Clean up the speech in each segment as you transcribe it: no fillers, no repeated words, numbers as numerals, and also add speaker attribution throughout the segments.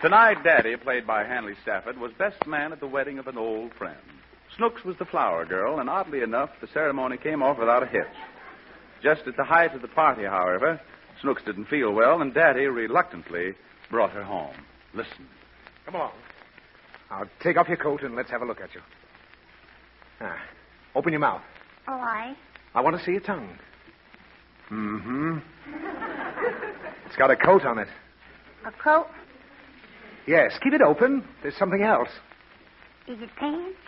Speaker 1: Tonight, Daddy, played by Hanley Stafford, was best man at the wedding of an old friend. Snooks was the flower girl, and oddly enough, the ceremony came off without a hitch. Just at the height of the party, however, Snooks didn't feel well, and Daddy reluctantly brought her home. Listen.
Speaker 2: Come along. Now, take off your coat and let's have a look at you. Open your mouth.
Speaker 3: All right.
Speaker 2: I want to see your tongue. Mm-hmm. It's got a coat on it.
Speaker 3: A coat?
Speaker 2: Yes, keep it open. There's something else.
Speaker 3: Is it pants?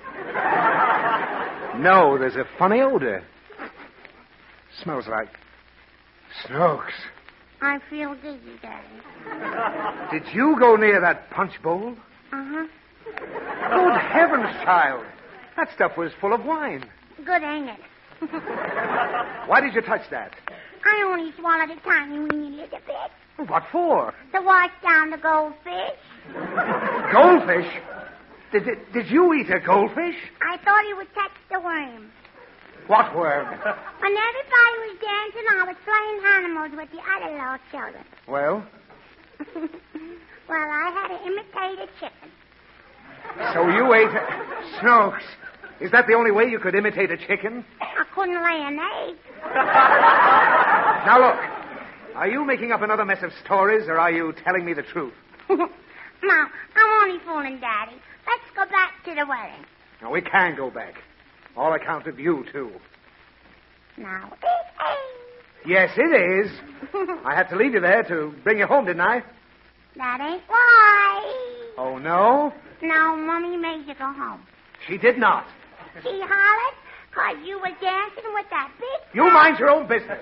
Speaker 2: No, there's a funny odor. Smells like Snooks.
Speaker 3: I feel dizzy, Daddy.
Speaker 2: Did you go near that punch bowl?
Speaker 3: Uh-huh.
Speaker 2: Good heavens, child. That stuff was full of wine.
Speaker 3: Good, ain't it?
Speaker 2: Why did you touch that?
Speaker 3: I only swallowed a tiny weeny little bit.
Speaker 2: What for?
Speaker 3: To wash down the goldfish.
Speaker 2: Goldfish? Did you eat a goldfish?
Speaker 3: I thought he would catch the worm.
Speaker 2: What worm?
Speaker 3: When everybody was dancing, I was playing animals with the other little children.
Speaker 2: Well?
Speaker 3: Well, I had to imitate a chicken.
Speaker 2: So you ate Snooks. Is that the only way you could imitate a chicken?
Speaker 3: I couldn't lay an egg.
Speaker 2: Now, look. Are you making up another mess of stories, or are you telling me the truth?
Speaker 3: No, I'm only fooling Daddy. Let's go back to the wedding.
Speaker 2: No, we can't go back. All account of you, too.
Speaker 3: Now, it ain't.
Speaker 2: Yes, it is. I had to leave you there to bring you home, didn't I?
Speaker 3: That ain't why.
Speaker 2: Oh, no?
Speaker 3: No, Mommy made you go home.
Speaker 2: She did not.
Speaker 3: She hollered because you were dancing with that big...
Speaker 2: You mind your own business.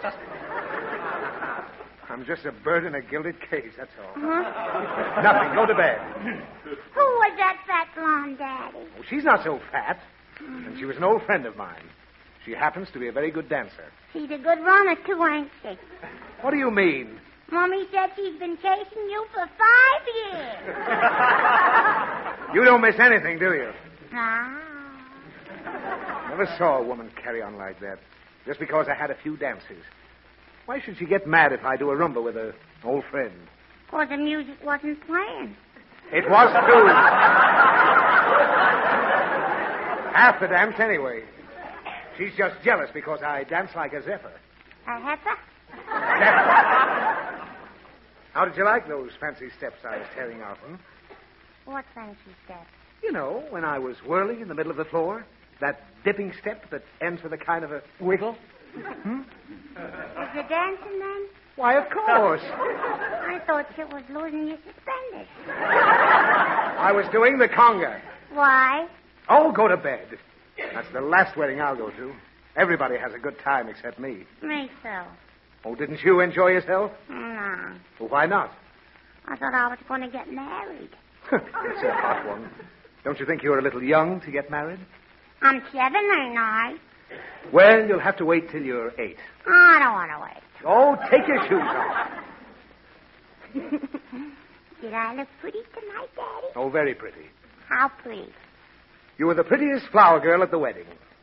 Speaker 2: I'm just a bird in a gilded cage, that's all.
Speaker 3: Huh?
Speaker 2: Nothing. Go to bed.
Speaker 3: Who was that fat blonde Daddy?
Speaker 2: Oh, she's not so fat. And she was an old friend of mine. She happens to be a very good dancer.
Speaker 3: She's a good runner, too, ain't she?
Speaker 2: What do you mean?
Speaker 3: Mommy said she's been chasing you for 5 years.
Speaker 2: You don't miss anything, do you?
Speaker 3: Ah.
Speaker 2: Never saw a woman carry on like that. Just because I had a few dances. Why should she get mad if I do a rumba with an old friend?
Speaker 3: Because the music wasn't playing.
Speaker 2: It was, too. Half the dance, anyway. She's just jealous because I dance like a zephyr.
Speaker 3: A heifer?
Speaker 2: Zephyr. How did you like those fancy steps I was tearing out,
Speaker 3: What fancy step?
Speaker 2: You know, when I was whirling in the middle of the floor. That dipping step that ends with a kind of a wiggle.
Speaker 3: Was you dancing then?
Speaker 2: Why, of course.
Speaker 3: I thought you was losing your suspenders.
Speaker 2: I was doing the conga.
Speaker 3: Why?
Speaker 2: Oh, go to bed. That's the last wedding I'll go to. Everybody has a good time except me.
Speaker 3: Me so.
Speaker 2: Oh, didn't you enjoy yourself?
Speaker 3: No.
Speaker 2: Well, why not?
Speaker 3: I thought I was going to get married.
Speaker 2: It's a hot one. Don't you think you're a little young to get married?
Speaker 3: I'm 7, ain't I?
Speaker 2: Well, you'll have to wait till you're 8.
Speaker 3: I don't want to wait.
Speaker 2: Oh, take your shoes off.
Speaker 3: Did I look pretty tonight, Daddy?
Speaker 2: Oh, very pretty.
Speaker 3: How pretty?
Speaker 2: You were the prettiest flower girl at the wedding.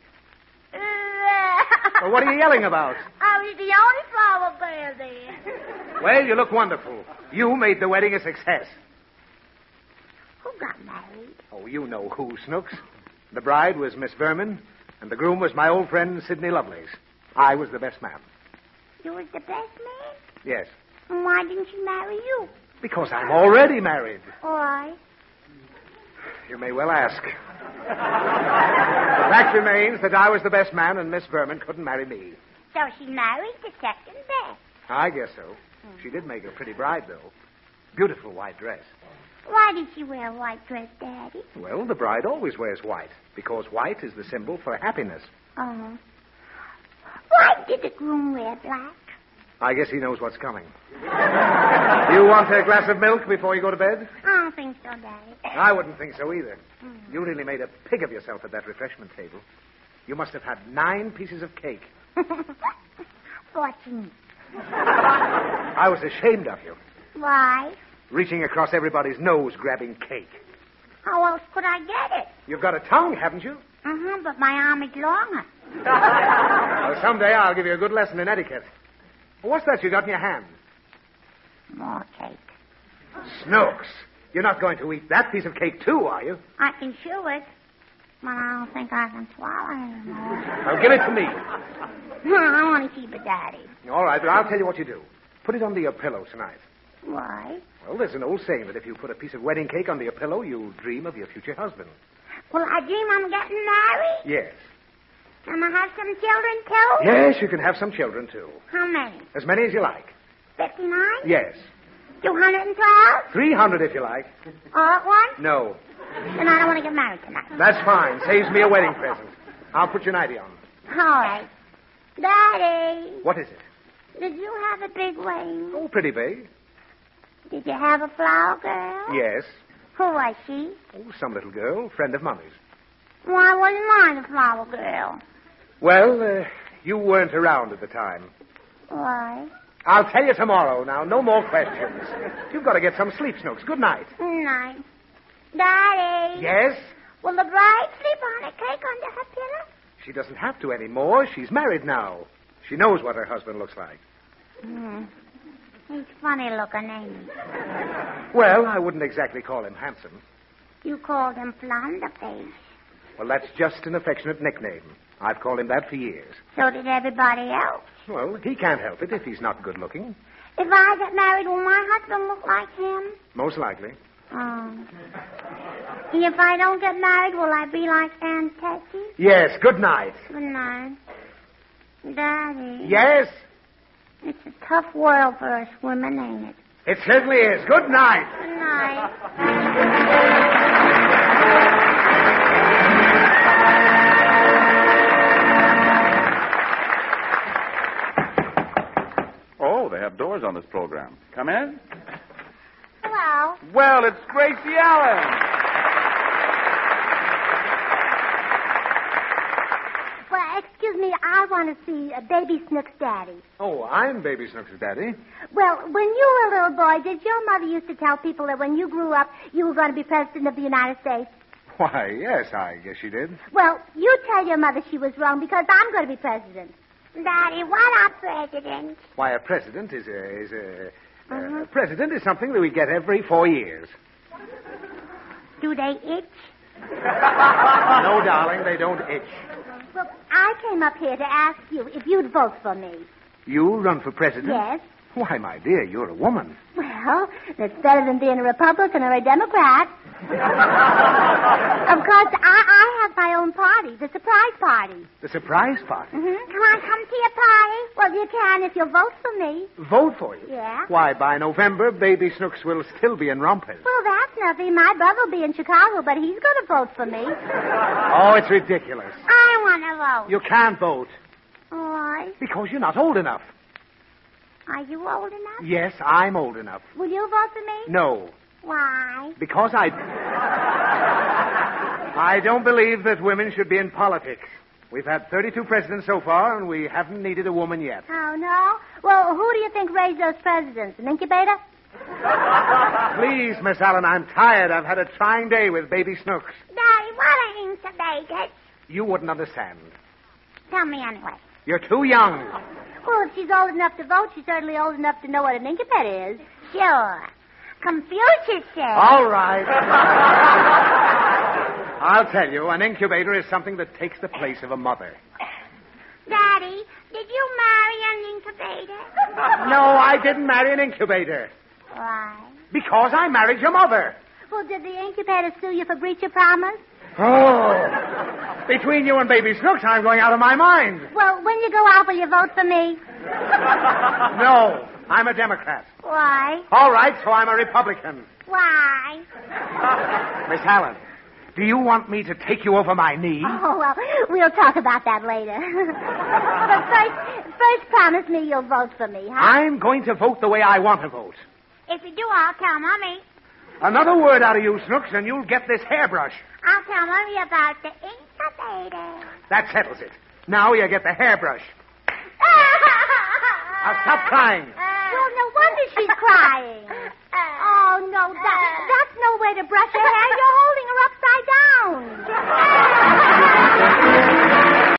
Speaker 2: Well, what are you yelling about?
Speaker 3: I was the only flower girl there.
Speaker 2: Well, you look wonderful. You made the wedding a success.
Speaker 3: Who got married?
Speaker 2: Oh, you know who, Snooks. The bride was Miss Verman, and the groom was my old friend Sidney Lovelace. I was the best man.
Speaker 3: You was the best man?
Speaker 2: Yes.
Speaker 3: And why didn't she marry you?
Speaker 2: Because I'm already married.
Speaker 3: Why?
Speaker 2: You may well ask. The fact remains that I was the best man and Miss Verman couldn't marry me.
Speaker 3: So she married the second best.
Speaker 2: I guess so. She did make a pretty bride, though. Beautiful white dress.
Speaker 3: Why did she wear a white dress, Daddy?
Speaker 2: Well, the bride always wears white, because white is the symbol for happiness.
Speaker 3: Oh. Why did the groom wear black?
Speaker 2: I guess he knows what's coming. You want a glass of milk before you go to bed?
Speaker 3: I don't think so, Daddy.
Speaker 2: I wouldn't think so either. You really made a pig of yourself at that refreshment table. You must have had 9 pieces of cake.
Speaker 3: 14.
Speaker 2: I was ashamed of you.
Speaker 3: Why?
Speaker 2: Reaching across everybody's nose, grabbing cake.
Speaker 3: How else could I get it?
Speaker 2: You've got a tongue, haven't you?
Speaker 3: But my arm is longer.
Speaker 2: Well, someday I'll give you a good lesson in etiquette. What's that you got in your hand?
Speaker 3: More cake.
Speaker 2: Snooks. You're not going to eat that piece of cake, too, are you?
Speaker 3: I can chew it, but I don't think I can swallow it anymore.
Speaker 2: Now, give it to me.
Speaker 3: I want to keep it, Daddy.
Speaker 2: All right, but I'll tell you what you do. Put it under your pillow tonight.
Speaker 3: Why?
Speaker 2: Well, there's an old saying that if you put a piece of wedding cake under your pillow, you'll dream of your future husband.
Speaker 3: Will I dream I'm getting married?
Speaker 2: Yes.
Speaker 3: Can I have some children, too?
Speaker 2: Yes, you can have some children, too.
Speaker 3: How many?
Speaker 2: As many as you like.
Speaker 3: 59?
Speaker 2: Yes.
Speaker 3: 212?
Speaker 2: 300 if you like.
Speaker 3: All at once?
Speaker 2: No.
Speaker 3: Then I don't want to get married tonight.
Speaker 2: That's fine. Saves me a wedding present. I'll put your nightie on.
Speaker 3: All right. Daddy,
Speaker 2: What is it?
Speaker 3: did you have a big wedding?
Speaker 2: Oh, pretty big.
Speaker 3: Did you have a flower girl?
Speaker 2: Yes.
Speaker 3: Who was she?
Speaker 2: Oh, some little girl, friend of Mummy's.
Speaker 3: Why wasn't mine a flower girl?
Speaker 2: Well, you weren't around at the time.
Speaker 3: Why?
Speaker 2: I'll tell you tomorrow. Now, no more questions. You've got to get some sleep, Snooks. Good night.
Speaker 3: Night. Daddy.
Speaker 2: Yes?
Speaker 3: Will the bride sleep on a cake under her pillow?
Speaker 2: She doesn't have to anymore. She's married now. She knows what her husband looks like.
Speaker 3: He's funny looking, ain't he?
Speaker 2: Well, I wouldn't exactly call him handsome.
Speaker 3: You called him Flunderface.
Speaker 2: Well, that's just an affectionate nickname. I've called him that for years.
Speaker 3: So did everybody else.
Speaker 2: Well, he can't help it if he's not good looking.
Speaker 3: If I get married, will my husband look like him?
Speaker 2: Most likely.
Speaker 3: Oh. And if I don't get married, will I be like Aunt Tessie?
Speaker 2: Yes, good night.
Speaker 3: Good night. Daddy.
Speaker 2: Yes?
Speaker 3: It's a tough world for us women, ain't it?
Speaker 2: It certainly is. Good night.
Speaker 3: Good night.
Speaker 1: Oh, they have doors on this program. Come in.
Speaker 3: Hello.
Speaker 1: Well, it's Gracie Allen.
Speaker 3: Well, excuse me, I want to see Baby Snook's daddy.
Speaker 2: Oh, I'm Baby Snooks' daddy.
Speaker 3: Well, when you were a little boy, did your mother used to tell people that when you grew up, you were going to be president of the United States?
Speaker 2: Why, yes, I guess she did.
Speaker 3: Well, you tell your mother she was wrong because I'm going to be president.
Speaker 4: Daddy, what are presidents?
Speaker 2: Why, a president is a president is something that we get every 4 years.
Speaker 3: Do they itch?
Speaker 2: No, darling, they don't itch.
Speaker 3: Well, I came up here to ask you if you'd vote for me.
Speaker 2: You run for president?
Speaker 3: Yes.
Speaker 2: Why, my dear, you're a woman.
Speaker 3: Well, that's better than being a Republican or a Democrat. Of course, I have my own party, the surprise party.
Speaker 2: The surprise party?
Speaker 3: Mm-hmm. Can I come to your party? Well, you can if you'll vote for me.
Speaker 2: Vote for you?
Speaker 3: Yeah.
Speaker 2: Why, by November, Baby Snooks will still be in Rompers.
Speaker 3: Well, that's nothing. My brother will be in Chicago, but he's going to vote for me.
Speaker 2: Oh, it's ridiculous.
Speaker 3: I want to vote.
Speaker 2: You can't vote.
Speaker 3: Why?
Speaker 2: Because you're not old enough.
Speaker 3: Are you old enough?
Speaker 2: Yes, I'm old enough.
Speaker 3: Will you vote for me?
Speaker 2: No.
Speaker 3: Why?
Speaker 2: Because I don't believe that women should be in politics. We've had 32 presidents so far, and we haven't needed a woman yet.
Speaker 3: Oh, no? Well, who do you think raised those presidents? An incubator?
Speaker 2: Please, Miss Allen, I'm tired. I've had a trying day with Baby Snooks.
Speaker 4: Daddy, what are incubators?
Speaker 2: You wouldn't understand.
Speaker 3: Tell me anyway.
Speaker 2: You're too young.
Speaker 3: Well, if she's old enough to vote, she's certainly old enough to know what an incubator is.
Speaker 4: Sure. Confucius said.
Speaker 2: All right. I'll tell you, an incubator is something that takes the place of a mother.
Speaker 4: Daddy, did you marry an incubator?
Speaker 2: No, I didn't marry an incubator.
Speaker 3: Why?
Speaker 2: Because I married your mother.
Speaker 3: Well, did the incubator sue you for breach of promise?
Speaker 2: Oh. Between you and Baby Snooks, I'm going out of my mind.
Speaker 3: Well, when you go out, will you vote for me?
Speaker 2: No, I'm a Democrat.
Speaker 3: Why?
Speaker 2: All right, so I'm a Republican.
Speaker 3: Why?
Speaker 2: Miss Allen, do you want me to take you over my knee?
Speaker 3: Oh, well, we'll talk about that later. But first promise me you'll vote for me, huh?
Speaker 2: I'm going to vote the way I want to vote.
Speaker 4: If you do, I'll tell Mommy.
Speaker 2: Another word out of you, Snooks, and you'll get this hairbrush.
Speaker 4: I'll tell Mommy about the incubator.
Speaker 2: That settles it. Now you get the hairbrush. Now stop crying.
Speaker 3: Well, no wonder she's crying. Oh, no, that's no way to brush her hair. You're holding her upside down.